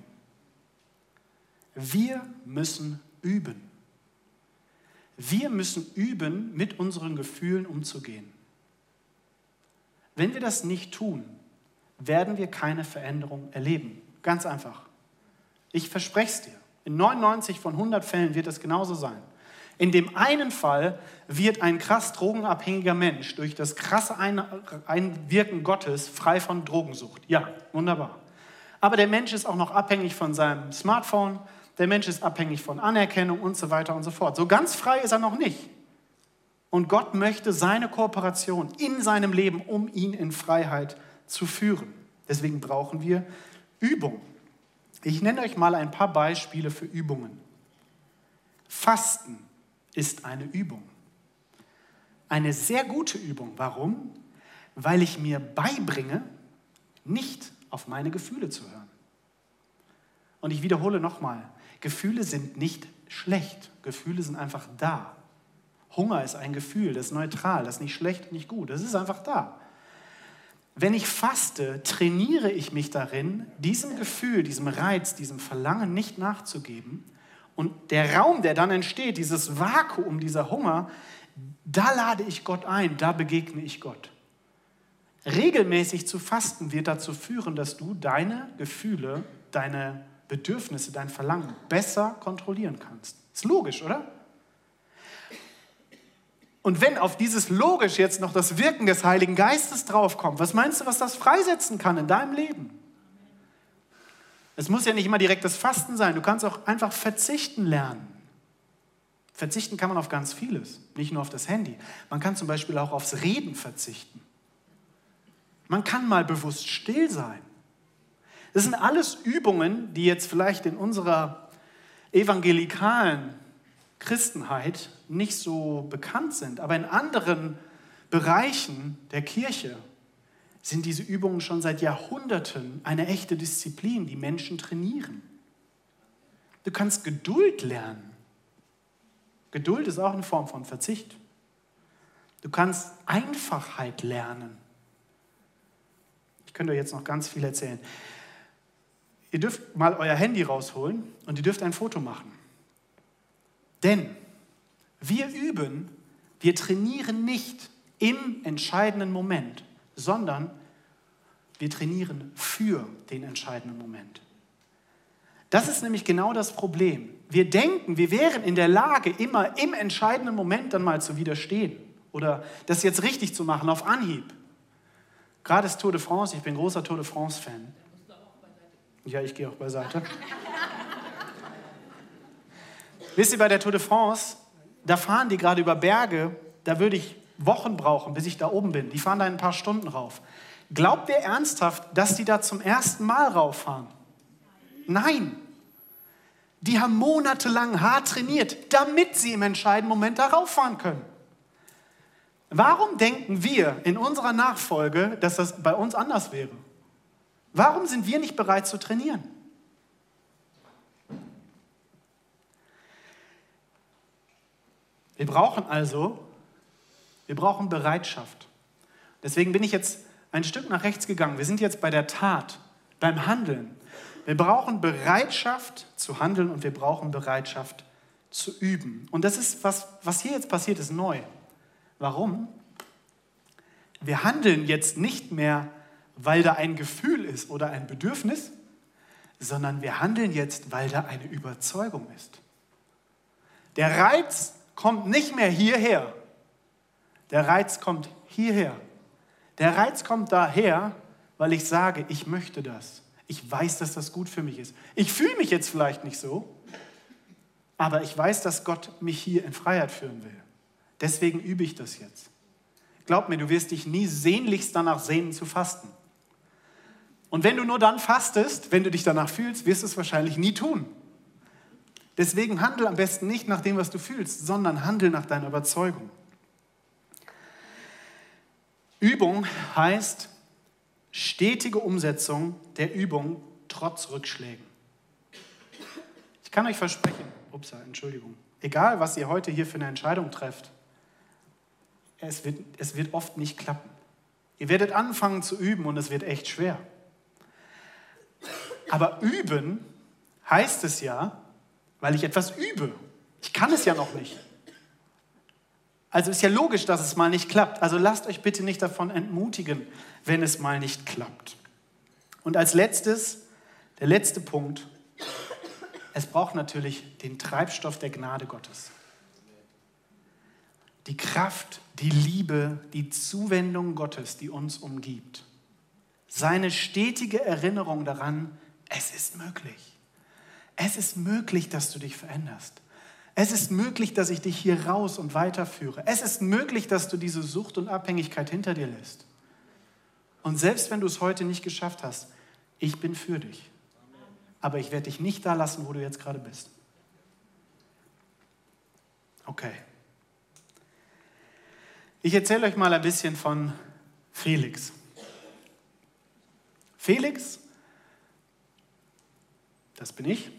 A: Wir müssen üben. Wir müssen üben, mit unseren Gefühlen umzugehen. Wenn wir das nicht tun, werden wir keine Veränderung erleben. Ganz einfach. Ich verspreche es dir. In neunundneunzig von hundert Fällen wird es genauso sein. In dem einen Fall wird ein krass drogenabhängiger Mensch durch das krasse Einwirken Gottes frei von Drogensucht. Ja, wunderbar. Aber der Mensch ist auch noch abhängig von seinem Smartphone, der Mensch ist abhängig von Anerkennung und so weiter und so fort. So ganz frei ist er noch nicht. Und Gott möchte seine Kooperation in seinem Leben, um ihn in Freiheit zu führen. Deswegen brauchen wir Übung. Ich nenne euch mal ein paar Beispiele für Übungen. Fasten ist eine Übung. Eine sehr gute Übung. Warum? Weil ich mir beibringe, nicht auf meine Gefühle zu hören. Und ich wiederhole nochmal, Gefühle sind nicht schlecht. Gefühle sind einfach da. Hunger ist ein Gefühl, das ist neutral, das ist nicht schlecht und nicht gut. Das ist einfach da. Wenn ich faste, trainiere ich mich darin, diesem Gefühl, diesem Reiz, diesem Verlangen nicht nachzugeben. Und der Raum, der dann entsteht, dieses Vakuum, dieser Hunger, da lade ich Gott ein, da begegne ich Gott. Regelmäßig zu fasten wird dazu führen, dass du deine Gefühle, deine Bedürfnisse, dein Verlangen besser kontrollieren kannst. Ist logisch, oder? Und wenn auf dieses logisch jetzt noch das Wirken des Heiligen Geistes draufkommt, was meinst du, was das freisetzen kann in deinem Leben? Es muss ja nicht immer direkt das Fasten sein, du kannst auch einfach verzichten lernen. Verzichten kann man auf ganz vieles, nicht nur auf das Handy. Man kann zum Beispiel auch aufs Reden verzichten. Man kann mal bewusst still sein. Das sind alles Übungen, die jetzt vielleicht in unserer evangelikalen Christenheit nicht so bekannt sind. Aber in anderen Bereichen der Kirche sind diese Übungen schon seit Jahrhunderten eine echte Disziplin, die Menschen trainieren. Du kannst Geduld lernen. Geduld ist auch eine Form von Verzicht. Du kannst Einfachheit lernen. Ich könnte euch jetzt noch ganz viel erzählen. Ihr dürft mal euer Handy rausholen und ihr dürft ein Foto machen. Denn wir üben, wir trainieren nicht im entscheidenden Moment, sondern wir trainieren für den entscheidenden Moment. Das ist nämlich genau das Problem. Wir denken, wir wären in der Lage, immer im entscheidenden Moment dann mal zu widerstehen oder das jetzt richtig zu machen auf Anhieb. Gerade das Tour de France, ich bin großer Tour de France-Fan. Ja, ich gehe auch beiseite. Wisst ihr, bei der Tour de France, da fahren die gerade über Berge, da würde ich Wochen brauchen, bis ich da oben bin. Die fahren da in ein paar Stunden rauf. Glaubt ihr ernsthaft, dass die da zum ersten Mal rauffahren? Nein. Die haben monatelang hart trainiert, damit sie im entscheidenden Moment da rauffahren können. Warum denken wir in unserer Nachfolge, dass das bei uns anders wäre? Warum sind wir nicht bereit zu trainieren? Wir brauchen also, wir brauchen Bereitschaft. Deswegen bin ich jetzt ein Stück nach rechts gegangen. Wir sind jetzt bei der Tat, beim Handeln. Wir brauchen Bereitschaft zu handeln und wir brauchen Bereitschaft zu üben. Und das ist, was, was hier jetzt passiert, ist neu. Warum? Wir handeln jetzt nicht mehr, weil da ein Gefühl ist oder ein Bedürfnis, sondern wir handeln jetzt, weil da eine Überzeugung ist. Der Reiz kommt nicht mehr hierher. Der Reiz kommt hierher. Der Reiz kommt daher, weil ich sage, ich möchte das. Ich weiß, dass das gut für mich ist. Ich fühle mich jetzt vielleicht nicht so, aber ich weiß, dass Gott mich hier in Freiheit führen will. Deswegen übe ich das jetzt. Glaub mir, du wirst dich nie sehnlichst danach sehnen zu fasten. Und wenn du nur dann fastest, wenn du dich danach fühlst, wirst du es wahrscheinlich nie tun. Deswegen handel am besten nicht nach dem, was du fühlst, sondern handel nach deiner Überzeugung. Übung heißt stetige Umsetzung der Übung trotz Rückschlägen. Ich kann euch versprechen, ups, Entschuldigung, egal was ihr heute hier für eine Entscheidung trefft, es wird, es wird oft nicht klappen. Ihr werdet anfangen zu üben und es wird echt schwer. Aber üben heißt es ja, weil ich etwas übe. Ich kann es ja noch nicht. Also ist ja logisch, dass es mal nicht klappt. Also lasst euch bitte nicht davon entmutigen, wenn es mal nicht klappt. Und als letztes, der letzte Punkt, es braucht natürlich den Treibstoff der Gnade Gottes. Die Kraft, die Liebe, die Zuwendung Gottes, die uns umgibt. Seine stetige Erinnerung daran, es ist möglich. Es ist möglich, dass du dich veränderst. Es ist möglich, dass ich dich hier raus und weiterführe. Es ist möglich, dass du diese Sucht und Abhängigkeit hinter dir lässt. Und selbst wenn du es heute nicht geschafft hast, ich bin für dich. Aber ich werde dich nicht da lassen, wo du jetzt gerade bist. Okay. Ich erzähle euch mal ein bisschen von Felix. Felix, das bin ich.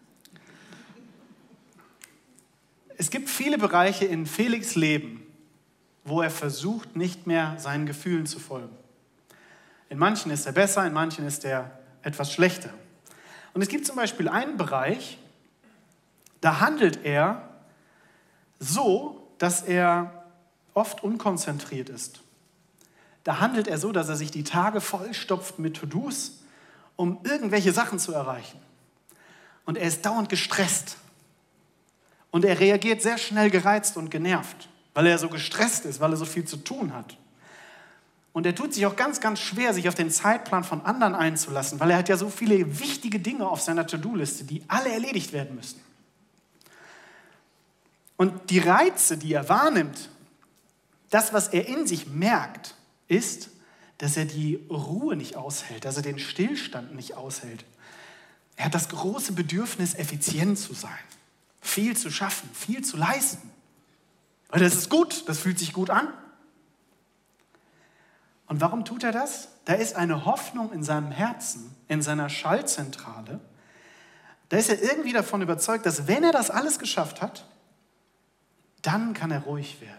A: Es gibt viele Bereiche in Felix' Leben, wo er versucht, nicht mehr seinen Gefühlen zu folgen. In manchen ist er besser, in manchen ist er etwas schlechter. Und es gibt zum Beispiel einen Bereich, da handelt er so, dass er oft unkonzentriert ist. Da handelt er so, dass er sich die Tage vollstopft mit To-Dos, um irgendwelche Sachen zu erreichen. Und er ist dauernd gestresst. Und er reagiert sehr schnell gereizt und genervt, weil er so gestresst ist, weil er so viel zu tun hat. Und er tut sich auch ganz, ganz schwer, sich auf den Zeitplan von anderen einzulassen, weil er hat ja so viele wichtige Dinge auf seiner To-Do-Liste, die alle erledigt werden müssen. Und die Reize, die er wahrnimmt, das, was er in sich merkt, ist, dass er die Ruhe nicht aushält, dass er den Stillstand nicht aushält. Er hat das große Bedürfnis, effizient zu sein, viel zu schaffen, viel zu leisten. Weil das ist gut, das fühlt sich gut an. Und warum tut er das? Da ist eine Hoffnung in seinem Herzen, in seiner Schaltzentrale. Da ist er irgendwie davon überzeugt, dass wenn er das alles geschafft hat, dann kann er ruhig werden.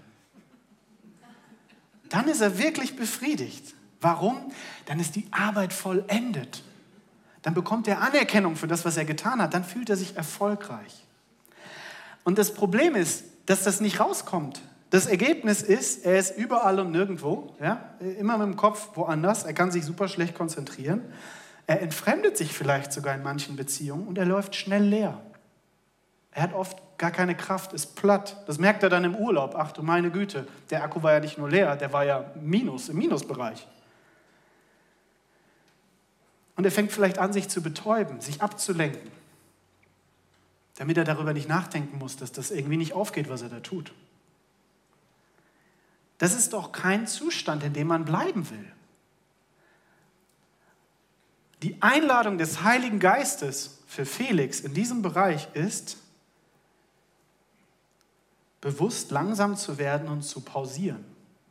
A: Dann ist er wirklich befriedigt. Warum? Dann ist die Arbeit vollendet. Dann bekommt er Anerkennung für das, was er getan hat. Dann fühlt er sich erfolgreich. Und das Problem ist, dass das nicht rauskommt. Das Ergebnis ist, er ist überall und nirgendwo, ja? Immer mit dem Kopf woanders. Er kann sich super schlecht konzentrieren. Er entfremdet sich vielleicht sogar in manchen Beziehungen und er läuft schnell leer. Er hat oft gar keine Kraft, ist platt. Das merkt er dann im Urlaub. Ach du meine Güte, der Akku war ja nicht nur leer, der war ja Minus, im Minusbereich. Und er fängt vielleicht an, sich zu betäuben, sich abzulenken, damit er darüber nicht nachdenken muss, dass das irgendwie nicht aufgeht, was er da tut. Das ist doch kein Zustand, in dem man bleiben will. Die Einladung des Heiligen Geistes für Felix in diesem Bereich ist, bewusst langsam zu werden und zu pausieren.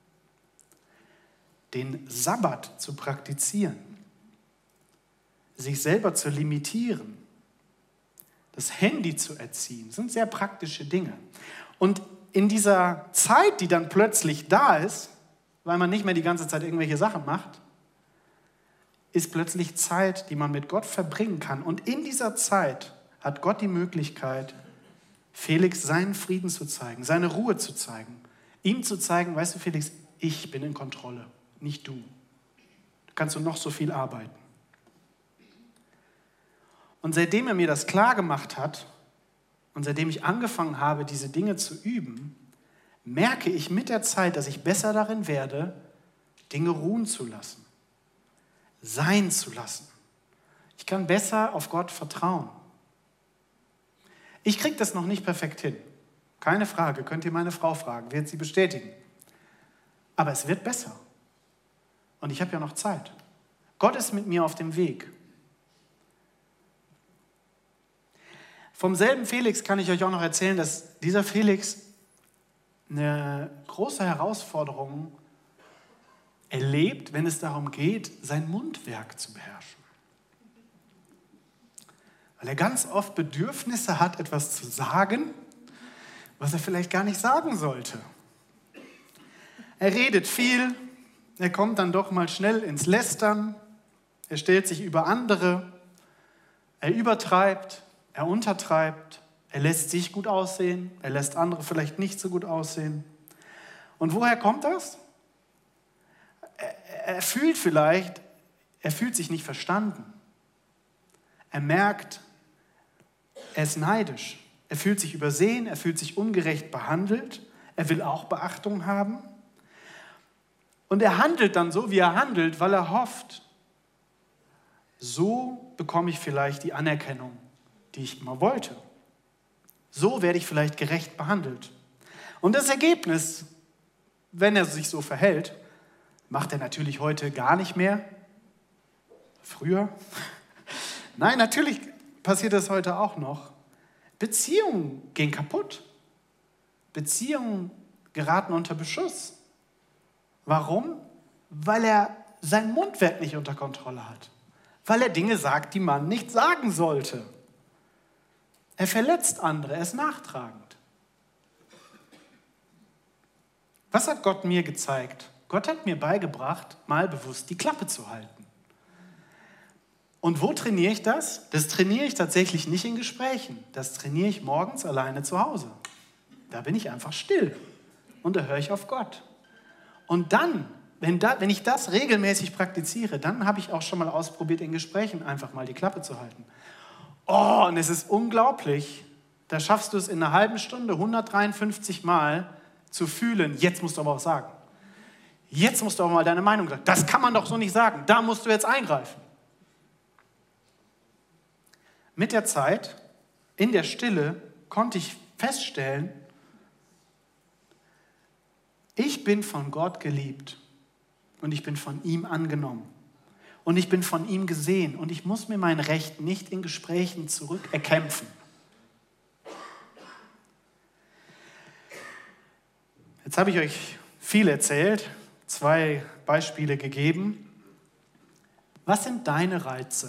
A: Den Sabbat zu praktizieren. Sich selber zu limitieren. Das Handy zu erziehen. Das sind sehr praktische Dinge. Und in dieser Zeit, die dann plötzlich da ist, weil man nicht mehr die ganze Zeit irgendwelche Sachen macht, ist plötzlich Zeit, die man mit Gott verbringen kann. Und in dieser Zeit hat Gott die Möglichkeit, Felix seinen Frieden zu zeigen, seine Ruhe zu zeigen. Ihm zu zeigen, weißt du Felix, ich bin in Kontrolle, nicht du. Da kannst du noch so viel arbeiten. Und seitdem er mir das klar gemacht hat und seitdem ich angefangen habe, diese Dinge zu üben, merke ich mit der Zeit, dass ich besser darin werde, Dinge ruhen zu lassen, sein zu lassen. Ich kann besser auf Gott vertrauen. Ich kriege das noch nicht perfekt hin. Keine Frage, könnt ihr meine Frau fragen, wird sie bestätigen. Aber es wird besser. Und ich habe ja noch Zeit. Gott ist mit mir auf dem Weg. Vom selben Felix kann ich euch auch noch erzählen, dass dieser Felix eine große Herausforderung erlebt, wenn es darum geht, sein Mundwerk zu beherrschen. Weil er ganz oft Bedürfnisse hat, etwas zu sagen, was er vielleicht gar nicht sagen sollte. Er redet viel, er kommt dann doch mal schnell ins Lästern, er stellt sich über andere, er übertreibt, er untertreibt, er lässt sich gut aussehen, er lässt andere vielleicht nicht so gut aussehen. Und woher kommt das? Er, er fühlt vielleicht, er fühlt sich nicht verstanden. Er merkt, er ist neidisch. Er fühlt sich übersehen, er fühlt sich ungerecht behandelt. Er will auch Beachtung haben. Und er handelt dann so, wie er handelt, weil er hofft, so bekomme ich vielleicht die Anerkennung, die ich immer wollte. So werde ich vielleicht gerecht behandelt. Und das Ergebnis, wenn er sich so verhält, macht er natürlich heute gar nicht mehr. Früher. Nein, natürlich passiert das heute auch noch. Beziehungen gehen kaputt. Beziehungen geraten unter Beschuss. Warum? Weil er sein Mundwerk nicht unter Kontrolle hat. Weil er Dinge sagt, die man nicht sagen sollte. Er verletzt andere, er ist nachtragend. Was hat Gott mir gezeigt? Gott hat mir beigebracht, mal bewusst die Klappe zu halten. Und wo trainiere ich das? Das trainiere ich tatsächlich nicht in Gesprächen. Das trainiere ich morgens alleine zu Hause. Da bin ich einfach still und da höre ich auf Gott. Und dann, wenn, da, wenn ich das regelmäßig praktiziere, dann habe ich auch schon mal ausprobiert, in Gesprächen einfach mal die Klappe zu halten. Oh, und es ist unglaublich, da schaffst du es in einer halben Stunde hundertdreiundfünfzig Mal zu fühlen, jetzt musst du aber auch sagen. Jetzt musst du aber mal deine Meinung sagen. Das kann man doch so nicht sagen, da musst du jetzt eingreifen. Mit der Zeit, in der Stille, konnte ich feststellen, Ich bin von Gott geliebt und ich bin von ihm angenommen und ich bin von ihm gesehen und ich muss mir mein Recht nicht in Gesprächen zurückerkämpfen. Jetzt habe ich euch viel erzählt, zwei Beispiele gegeben. Was sind deine Reize?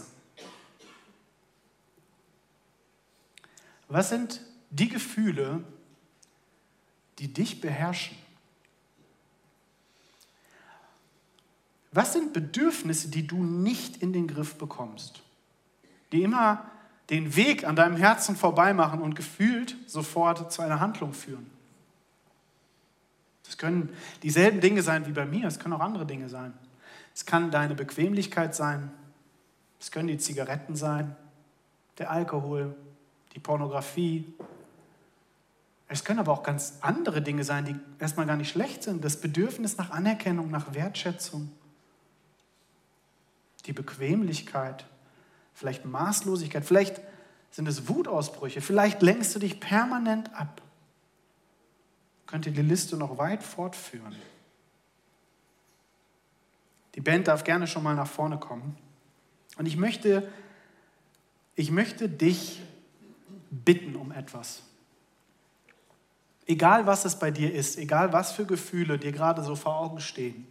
A: Was sind die Gefühle, die dich beherrschen? Was sind Bedürfnisse, die du nicht in den Griff bekommst? Die immer den Weg an deinem Herzen vorbeimachen und gefühlt sofort zu einer Handlung führen. Das können dieselben Dinge sein wie bei mir, es können auch andere Dinge sein. Es kann deine Bequemlichkeit sein, es können die Zigaretten sein, der Alkohol, die Pornografie. Es können aber auch ganz andere Dinge sein, die erstmal gar nicht schlecht sind. Das Bedürfnis nach Anerkennung, nach Wertschätzung, die Bequemlichkeit, vielleicht Maßlosigkeit, vielleicht sind es Wutausbrüche, vielleicht lenkst du dich permanent ab. Könnt ihr die Liste noch weit fortführen. Die Band darf gerne schon mal nach vorne kommen. Und ich möchte, ich möchte dich bitten um etwas. Egal, was es bei dir ist, egal, was für Gefühle dir gerade so vor Augen stehen.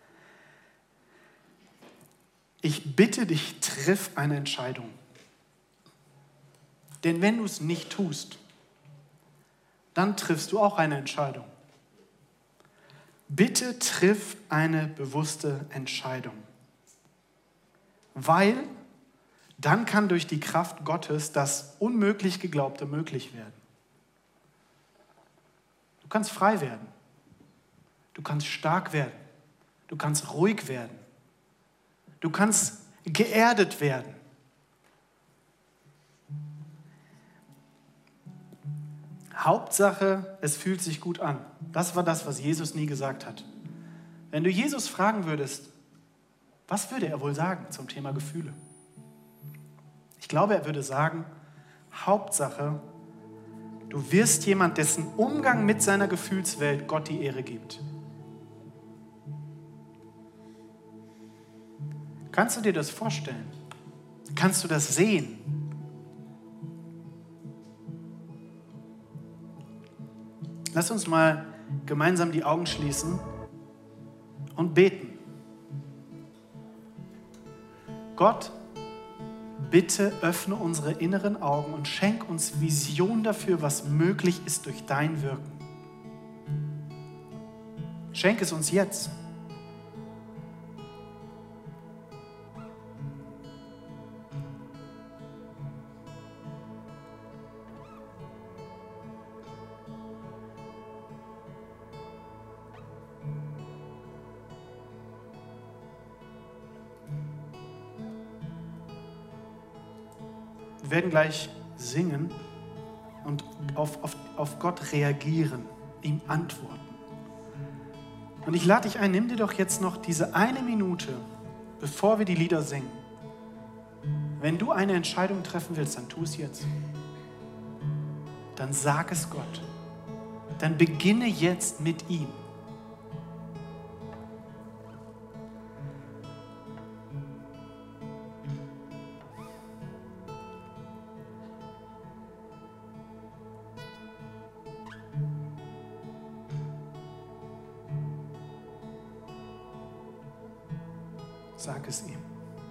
A: Ich bitte dich, triff eine Entscheidung. Denn wenn du es nicht tust, dann triffst du auch eine Entscheidung. Bitte triff eine bewusste Entscheidung. Weil dann kann durch die Kraft Gottes das unmöglich Geglaubte möglich werden. Du kannst frei werden. Du kannst stark werden. Du kannst ruhig werden. Du kannst geerdet werden. Hauptsache, es fühlt sich gut an. Das war das, was Jesus nie gesagt hat. Wenn du Jesus fragen würdest, was würde er wohl sagen zum Thema Gefühle? Ich glaube, er würde sagen, Hauptsache, du wirst jemand, dessen Umgang mit seiner Gefühlswelt Gott die Ehre gibt. Kannst du dir das vorstellen? Kannst du das sehen? Lass uns mal gemeinsam die Augen schließen und beten. Gott, bitte öffne unsere inneren Augen und schenk uns Vision dafür, was möglich ist durch dein Wirken. Schenk es uns jetzt. Wir werden gleich singen und auf, auf, auf Gott reagieren, ihm antworten. Und ich lade dich ein, nimm dir doch jetzt noch diese eine Minute, bevor wir die Lieder singen. Wenn du eine Entscheidung treffen willst, dann tu es jetzt. Dann sag es Gott. Dann beginne jetzt mit ihm. Sag es ihm.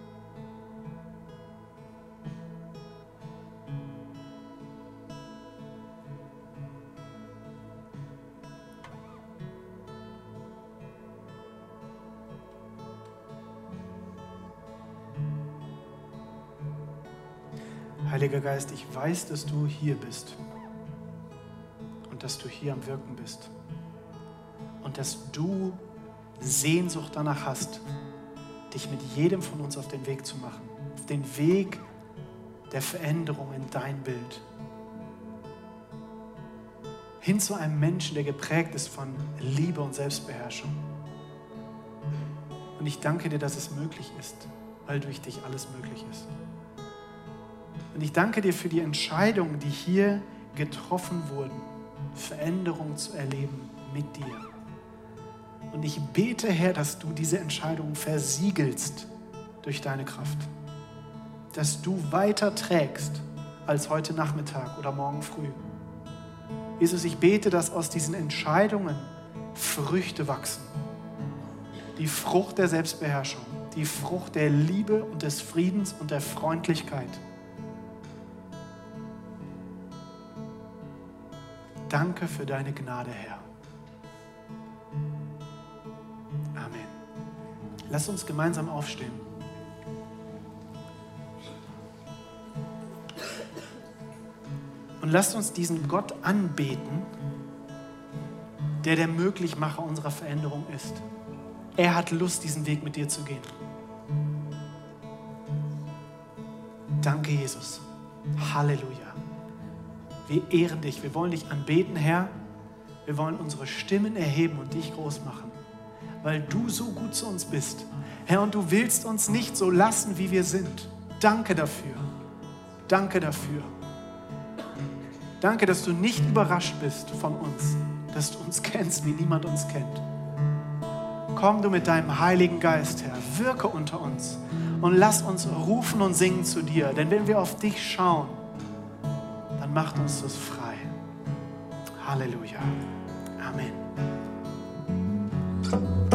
A: Heiliger Geist, ich weiß, dass du hier bist und dass du hier am Wirken bist und dass du Sehnsucht danach hast, dich mit jedem von uns auf den Weg zu machen, auf den Weg der Veränderung in dein Bild. Hin zu einem Menschen, der geprägt ist von Liebe und Selbstbeherrschung. Und ich danke dir, dass es möglich ist, weil durch dich alles möglich ist. Und ich danke dir für die Entscheidungen, die hier getroffen wurden, Veränderung zu erleben mit dir. Und ich bete, Herr, dass du diese Entscheidung versiegelst durch deine Kraft. Dass du weiter trägst als heute Nachmittag oder morgen früh. Jesus, ich bete, dass aus diesen Entscheidungen Früchte wachsen. Die Frucht der Selbstbeherrschung, die Frucht der Liebe und des Friedens und der Freundlichkeit. Danke für deine Gnade, Herr. Amen. Lass uns gemeinsam aufstehen. Und lasst uns diesen Gott anbeten, der der Möglichmacher unserer Veränderung ist. Er hat Lust, diesen Weg mit dir zu gehen. Danke, Jesus. Halleluja. Wir ehren dich. Wir wollen dich anbeten, Herr. Wir wollen unsere Stimmen erheben und dich groß machen, weil du so gut zu uns bist. Herr, und du willst uns nicht so lassen, wie wir sind. Danke dafür. Danke dafür. Danke, dass du nicht überrascht bist von uns, dass du uns kennst, wie niemand uns kennt. Komm du mit deinem Heiligen Geist, Herr, wirke unter uns und lass uns rufen und singen zu dir. Denn wenn wir auf dich schauen, dann macht uns das frei. Halleluja. Amen.